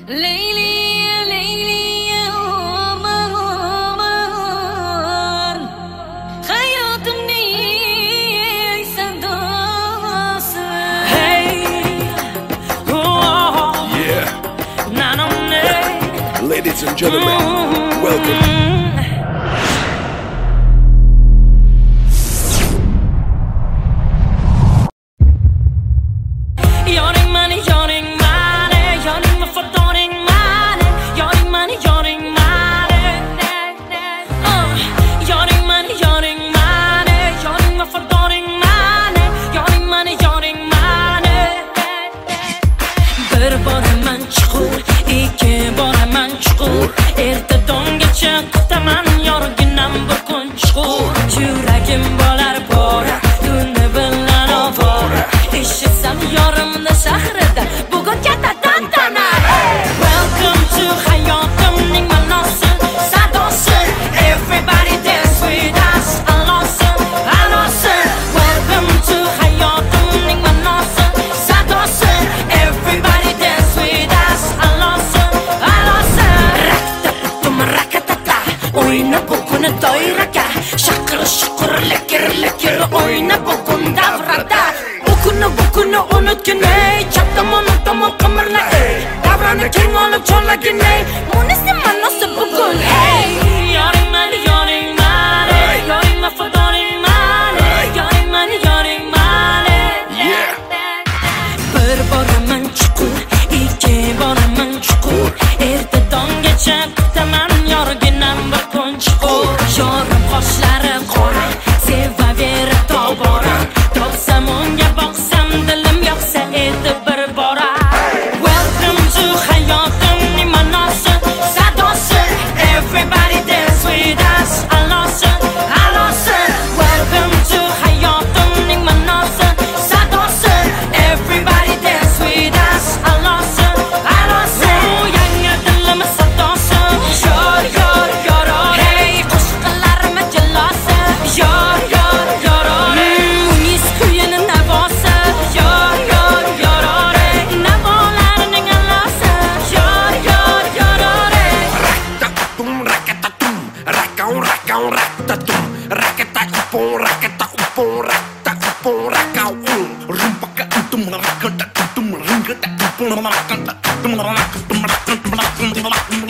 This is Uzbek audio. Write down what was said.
ليلي يا ليلي يا عمر خياطني سندوس Hey Yeah. نانوني Ladies and gentlemen, welcome. Yawning money, yawning money, yawning my for yawning money, yawning money, yawning money. Yawning money, yawning money, yawning my for yawning money, yawning money, yawning money. Bir boraman chuqur, ikki boraman chuqur, erta tonggacha kutaman yorginam bir kun chuqur. Yuragim bo'lar bora, tuni bilan ovora, eshitsam yorimni shahrida bugun katta tantana. Welcome to hayotimning ma'nosi, sadosi, everybody dance with us, alosi, alosi. Welcome to hayotimning ma'nosi, sadosi, everybody dance with us, alosi, alosi. Rakta rakatata, o'yna bugun doiraga, shaqir shuqur lekir lekir o'yna bugun davrada. Bukunu unutgin ey, chattamon qimirla ey, davrani keng olib chorlagin ey, munisi ma'nosi bugun ey. Yoring mani, yoring mani, yoring ma for yoring mani, yoring mani, yoring mani. Yeah. Bir boraman chuqur, ikki boraman chuqur, erta tonggacha kutaman yorginam bir kun chuqur. Yorim qoshlari qora, sevaverib tobora, topsam unga boqsam dilim yoqsa edi bir bora. Welcome to hayotimning ma'nosi, sadosi, everybody dance with us, alosi, alosi. Welcome to hayotimning ma'nosi, sadosi, everybody dance with us, alosi, alosi. Yangi dilim sadosi, yor yor yor. Hey qo'shiqlarimiz jalosi, yor yor yor. Unis kuyini navosi, yor yor yor. Navolarning alosi, yor yor yor. Rakatatum, rakatatum, rakau, rakau, rakatatum, rakataupon, rakataupon, rakataupon, rakau. Rumpakatum, rakatatum, ringatatum, rakatatum, rakatatum, rakatatum, rakatatum,